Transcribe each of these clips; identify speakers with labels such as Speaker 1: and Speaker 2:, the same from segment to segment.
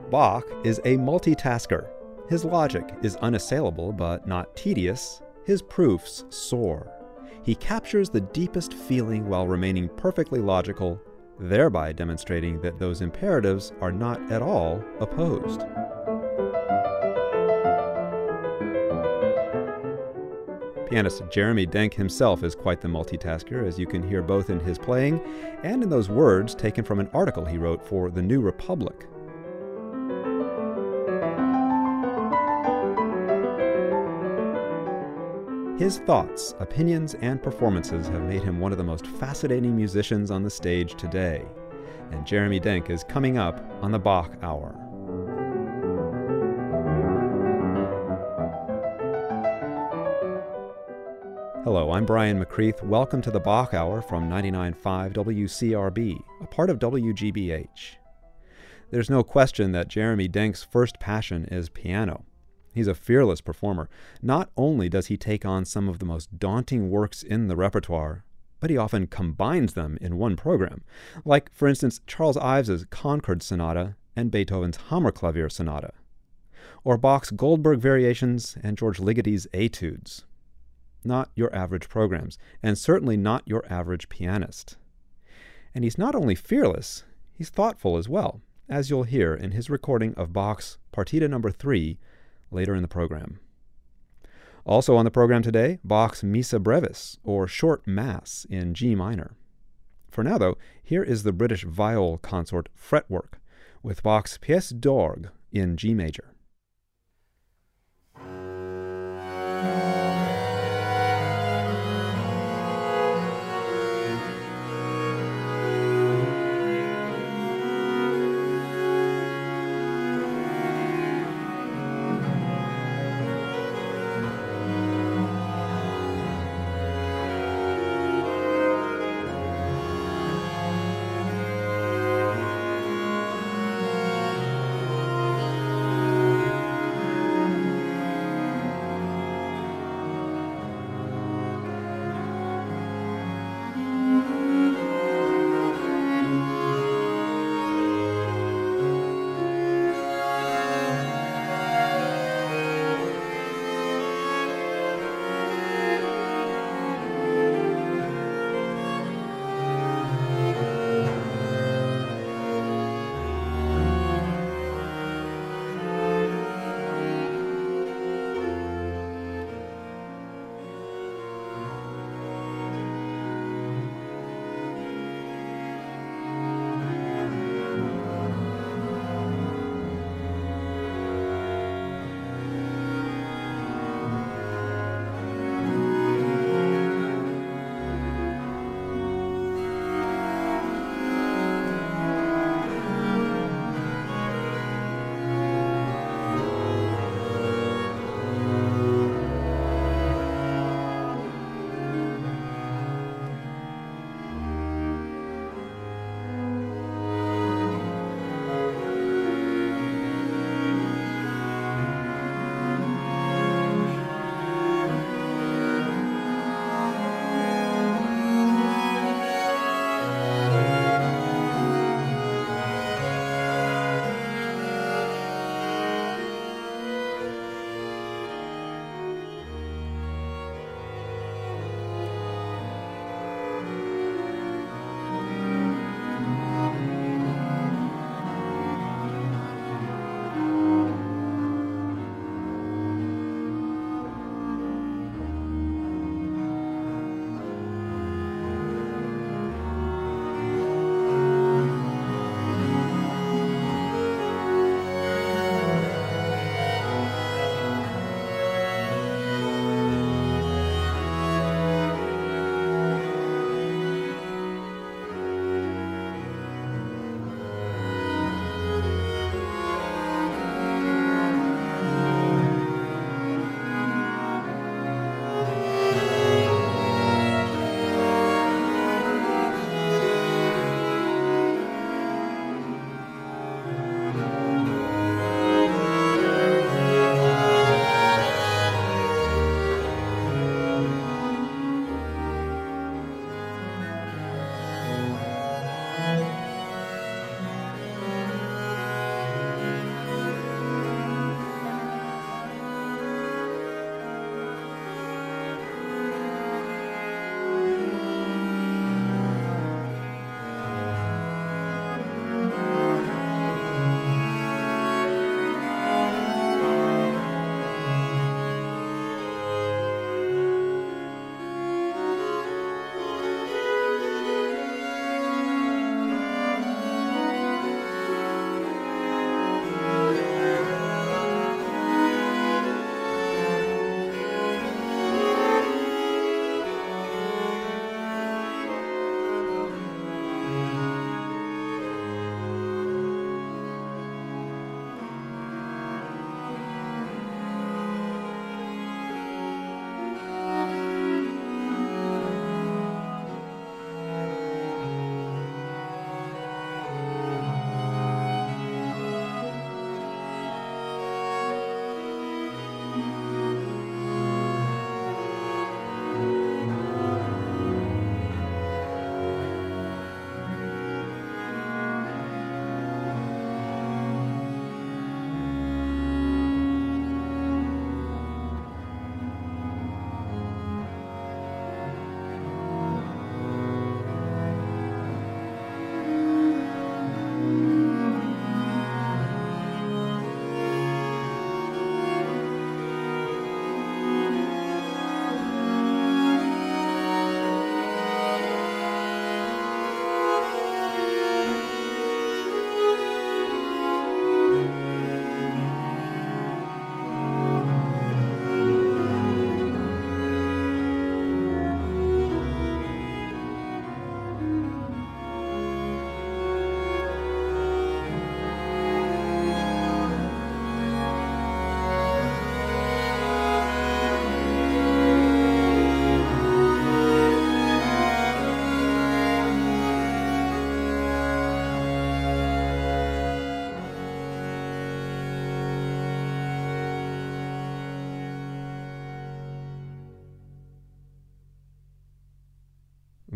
Speaker 1: Bach is a multitasker. His logic is unassailable but not tedious. His proofs soar. He captures the deepest feeling while remaining perfectly logical, thereby demonstrating that those imperatives are not at all opposed. Pianist Jeremy Denk himself is quite the multitasker, as you can hear both in his playing and in those words taken from an article he wrote for The New Republic. His thoughts, opinions, and performances have made him one of the most fascinating musicians on the stage today. And Jeremy Denk is coming up on the Bach Hour. Hello, I'm Brian McCreath. Welcome to the Bach Hour from 99.5 WCRB, a part of WGBH. There's no question that Jeremy Denk's first passion is piano. He's a fearless performer. Not only does he take on some of the most daunting works in the repertoire, but he often combines them in one program, like, for instance, Charles Ives's Concord Sonata and Beethoven's Hammerklavier Sonata, or Bach's Goldberg Variations and George Ligoti's Etudes. Not your average programs, and certainly not your average pianist. And he's not only fearless, he's thoughtful as well, as you'll hear in his recording of Bach's Partita No. 3 later in the program. Also on the program today, Bach's Missa Brevis, or Short Mass in G minor. For now, though, here is the British Viol Consort fretwork with Bach's Pièce d'Orgue in G major.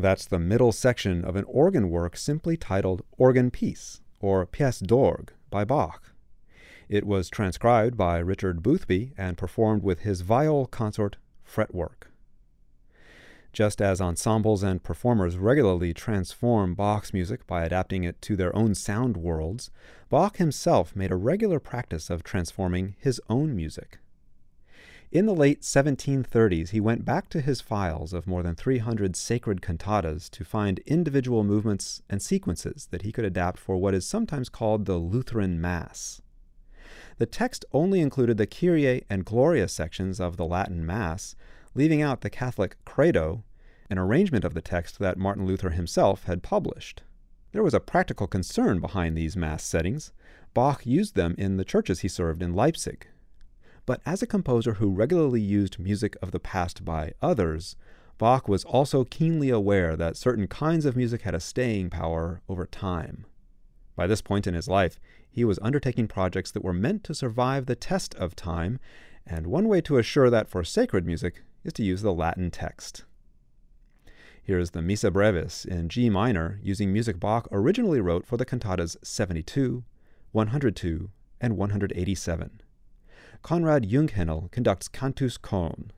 Speaker 1: That's the middle section of an organ work simply titled Organ Piece, or Pièce d'Orgue, by Bach. It was transcribed by Richard Boothby and performed with his viol consort Fretwork. Just as ensembles and performers regularly transform Bach's music by adapting it to their own sound worlds, Bach himself made a regular practice of transforming his own music. In the late 1730s, he went back to his files of more than 300 sacred cantatas to find individual movements and sequences that he could adapt for what is sometimes called the Lutheran Mass. The text only included the Kyrie and Gloria sections of the Latin Mass, leaving out the Catholic Credo, an arrangement of the text that Martin Luther himself had published. There was a practical concern behind these Mass settings. Bach used them in the churches he served in Leipzig. But as a composer who regularly used music of the past by others, Bach was also keenly aware that certain kinds of music had a staying power over time. By this point in his life, he was undertaking projects that were meant to survive the test of time, and one way to assure that for sacred music is to use the Latin text. Here is the Missa Brevis in G minor, using music Bach originally wrote for the cantatas 72, 102, and 187. Konrad Junghänel conducts Cantus Chon.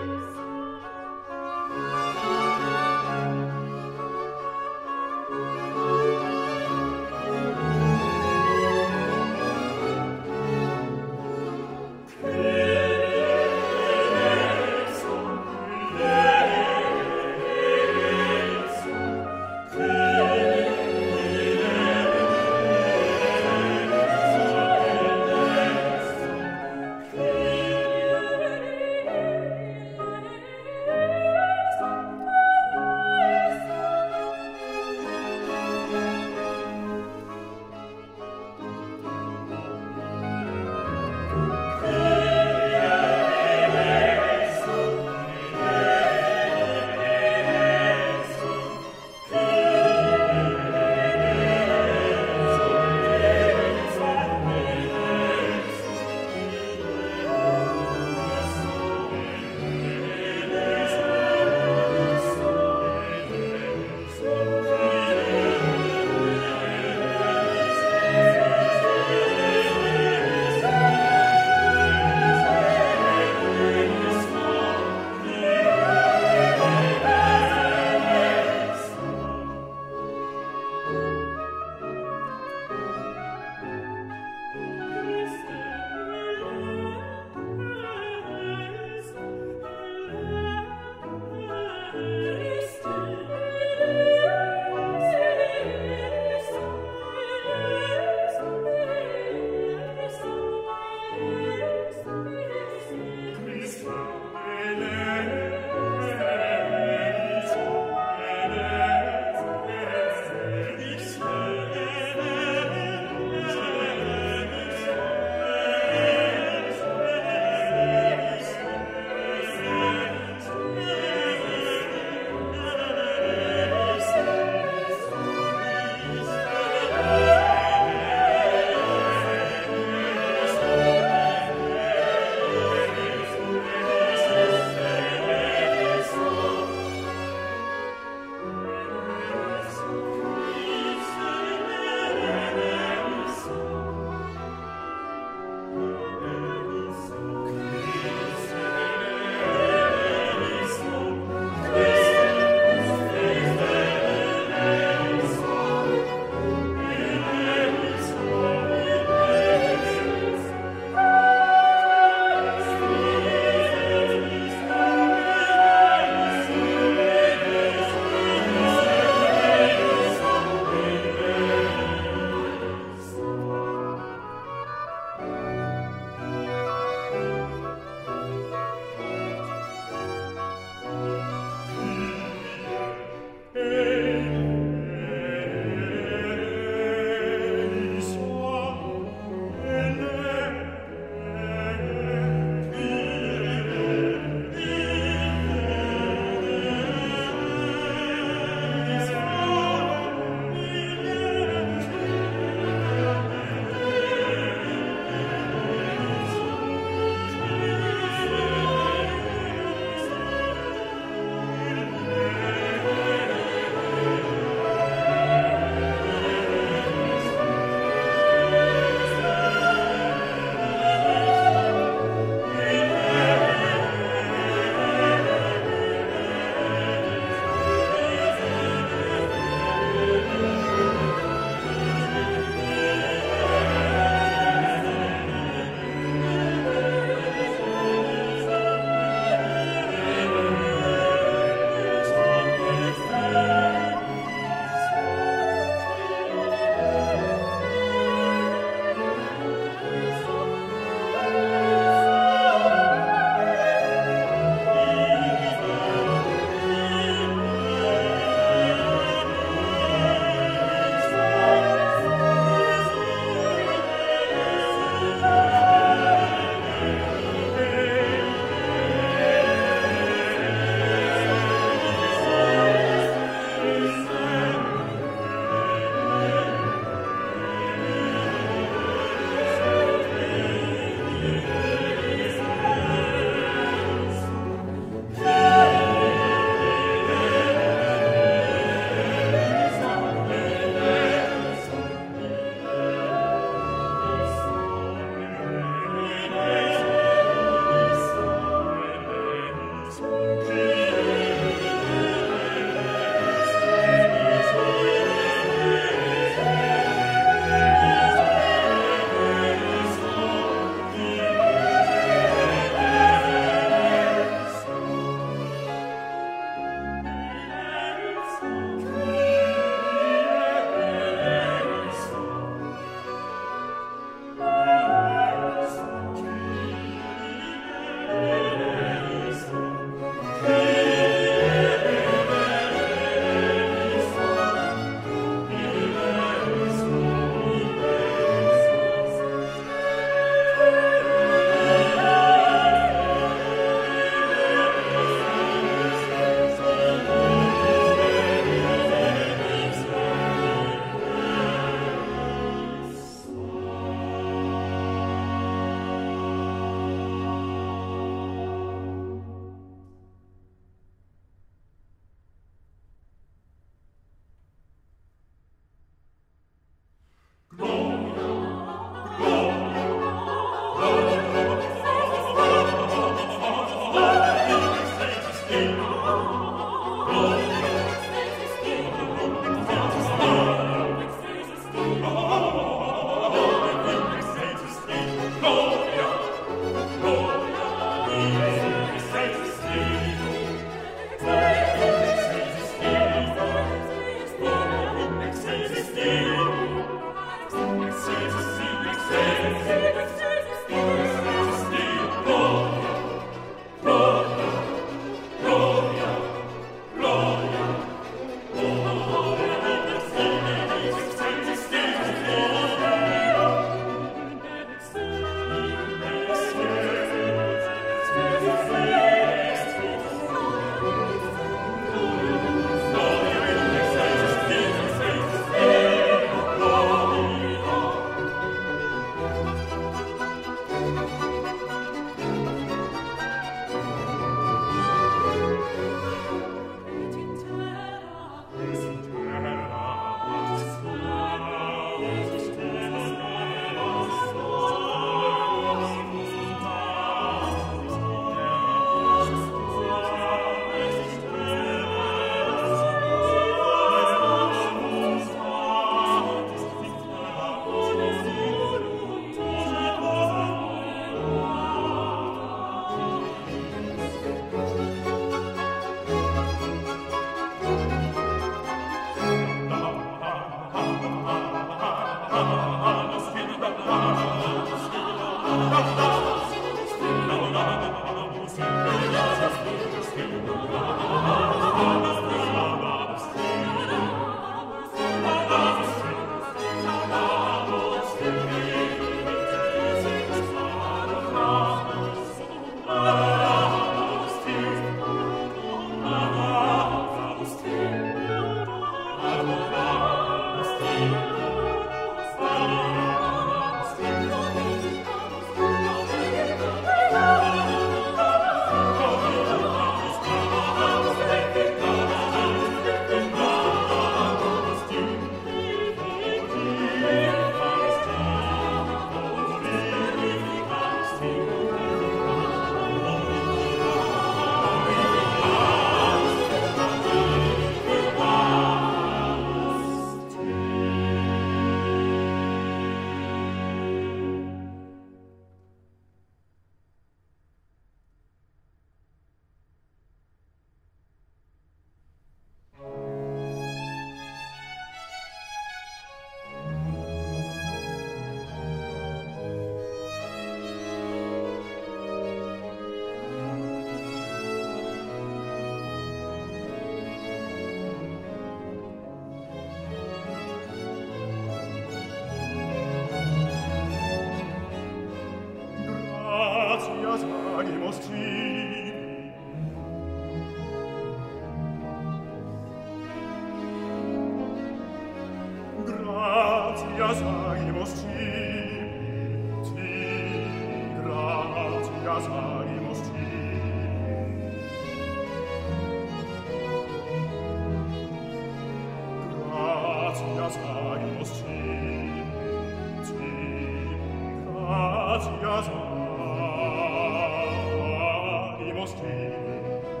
Speaker 2: Gracias,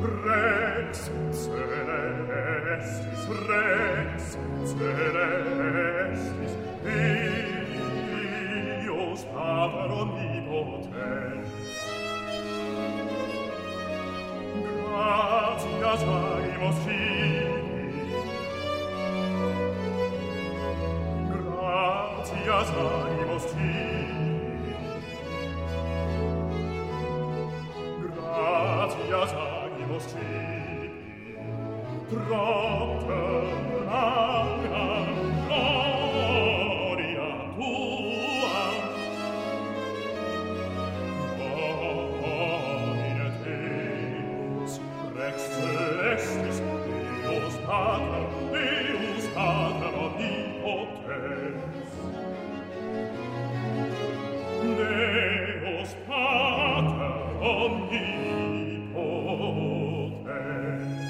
Speaker 2: Rex celestis, Rex celestis, Deus Pater omnipotens. Gratias animos Filii, gratias animos Filii, gratias animos Filii, propter angam gloria tua, Domine Deus, Rex celestis, Deus Pater omnipotens. Deus Pater omnipotens.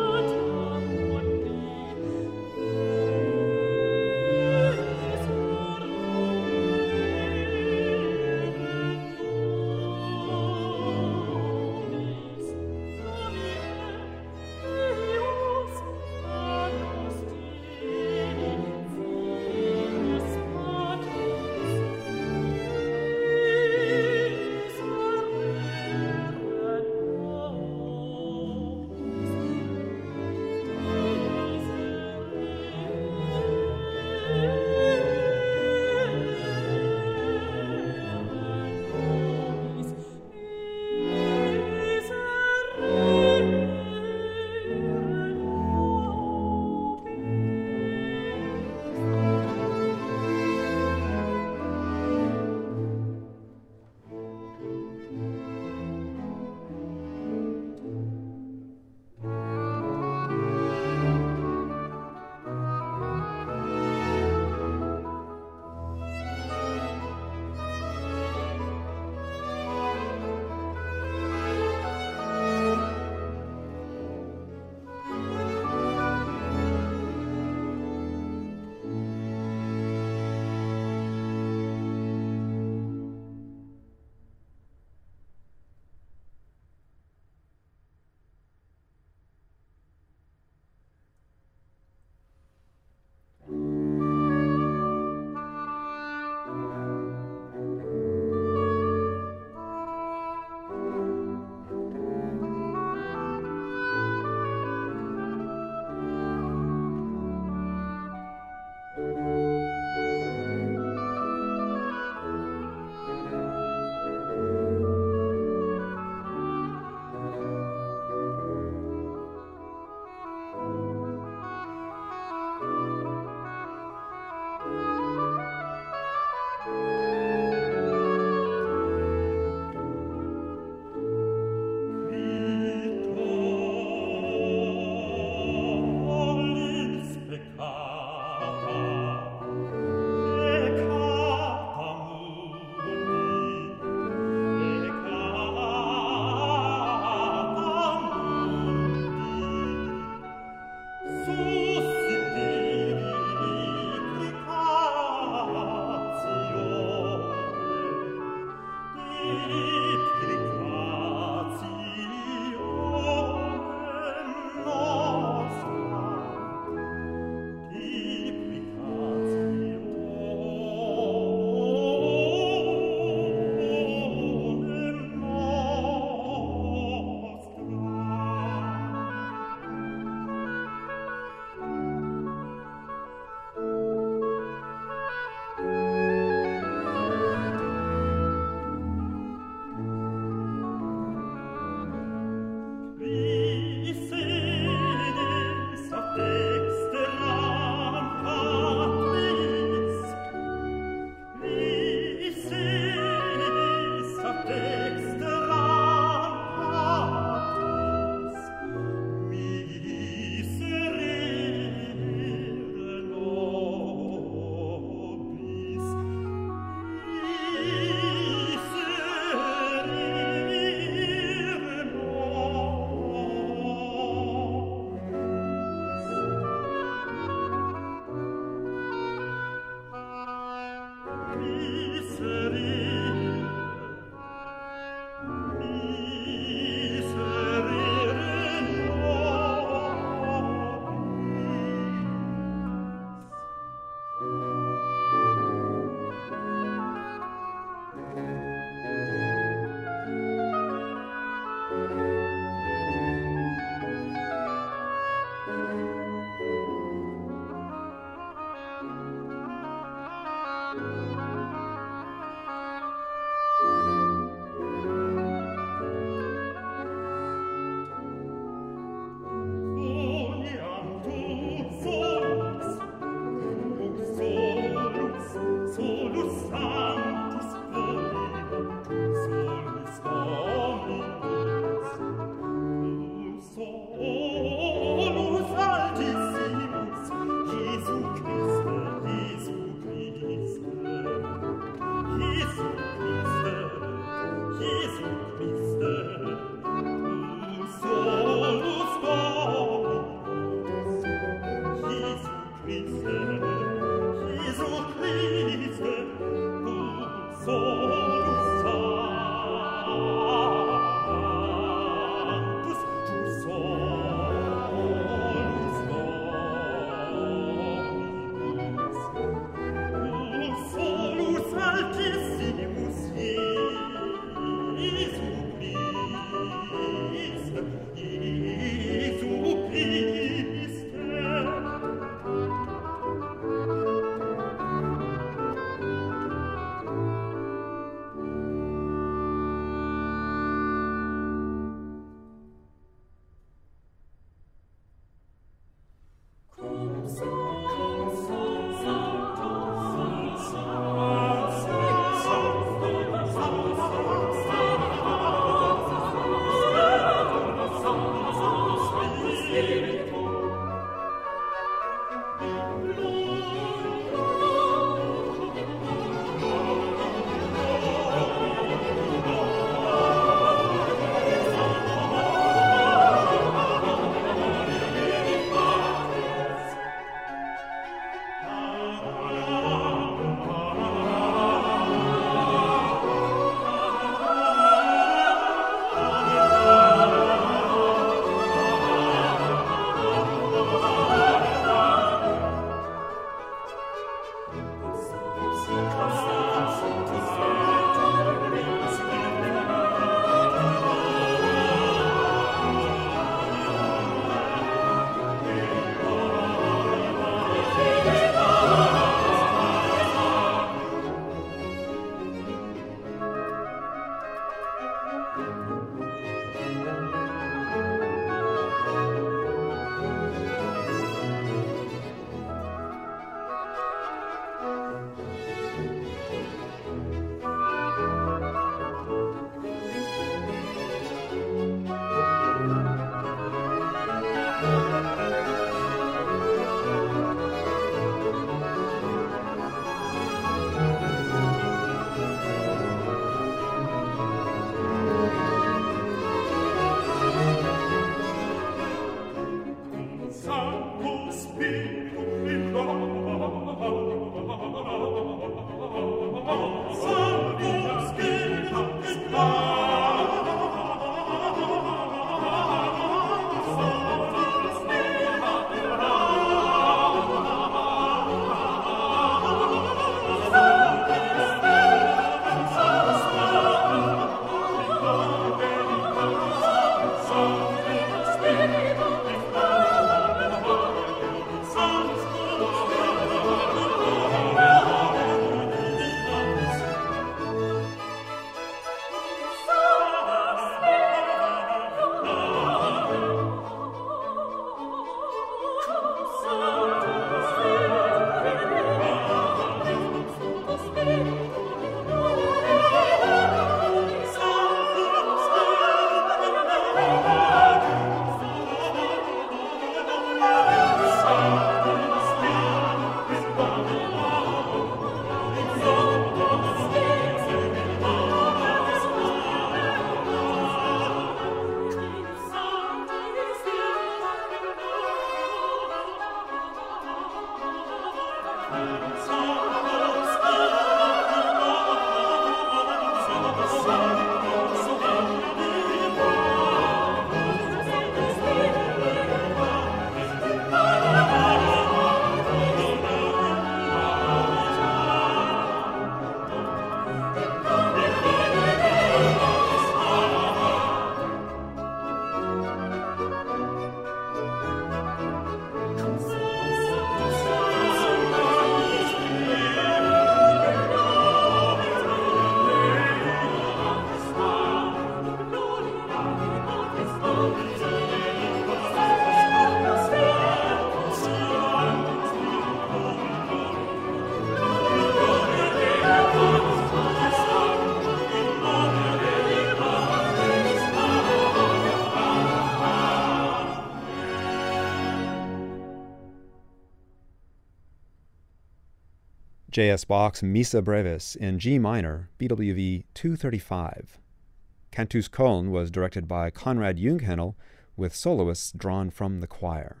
Speaker 1: J.S. Bach's Missa Brevis in G minor, BWV 235. Cantus Köln was directed by Konrad Junghänel, with soloists drawn from the choir.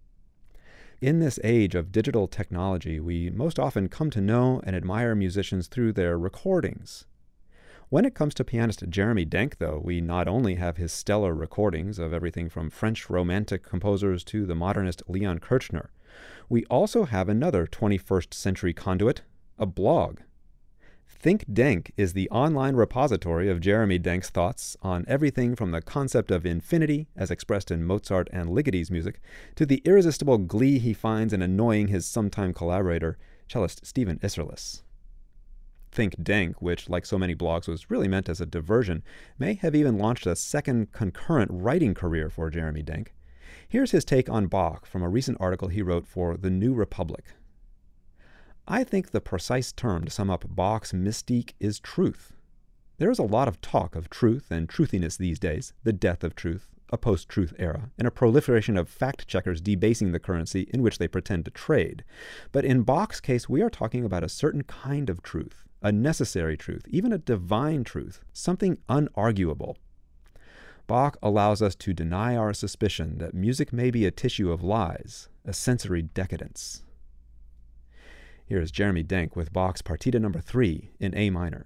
Speaker 1: In this age of digital technology, we most often come to know and admire musicians through their recordings. When it comes to pianist Jeremy Denk, though, we not only have his stellar recordings of everything from French Romantic composers to the modernist Leon Kirchner, we also have another 21st century conduit, a blog. Think Denk is the online repository of Jeremy Denk's thoughts on everything from the concept of infinity, as expressed in Mozart and Ligoti's music, to the irresistible glee he finds in annoying his sometime collaborator, cellist Stephen Isserlis. Think Denk, which, like so many blogs, was really meant as a diversion, may have even launched a second concurrent writing career for Jeremy Denk. Here's his take on Bach from a recent article he wrote for The New Republic. I think the precise term to sum up Bach's mystique is truth. There is a lot of talk of truth and truthiness these days, the death of truth, a post-truth era, and a proliferation of fact-checkers debasing the currency in which they pretend to trade. But in Bach's case, we are talking about a certain kind of truth, a necessary truth, even a divine truth, something unarguable. Bach allows us to deny our suspicion that music may be a tissue of lies, a sensory decadence. Here is Jeremy Denk with Bach's Partita No. 3 in A minor.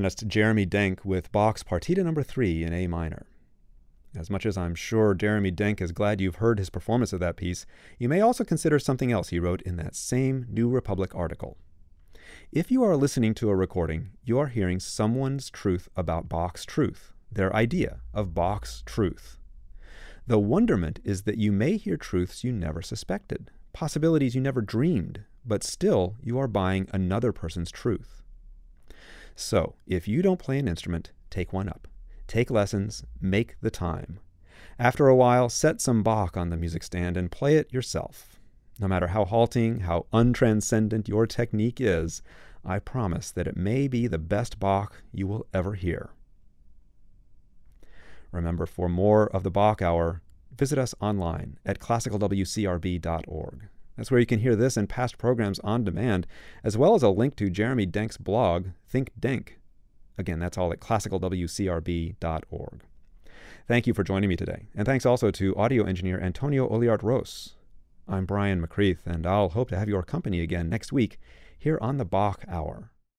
Speaker 1: pianist Jeremy Denk with Bach's Partita No. 3 in A minor. As much as I'm sure Jeremy Denk is glad you've heard his performance of that piece, you may also consider something else he wrote in that same New Republic article. If you are listening to a recording, you are hearing someone's truth about Bach's truth, their idea of Bach's truth. The wonderment is that you may hear truths you never suspected, possibilities you never dreamed, but still you are buying another person's truth. So, if you don't play an instrument, take one up. Take lessons, make the time. After a while, set some Bach on the music stand and play it yourself. No matter how halting, how untranscendent your technique is, I promise that it may be the best Bach you will ever hear. Remember, for more of the Bach Hour, visit us online at classicalwcrb.org. That's where you can hear this and past programs on demand, as well as a link to Jeremy Denk's blog, Think Denk. Again, that's all at classicalwcrb.org. Thank you for joining me today, and thanks also to audio engineer Antonio Oliart-Ros. I'm Brian McCreath, and I'll hope to have your company again next week here on the Bach Hour.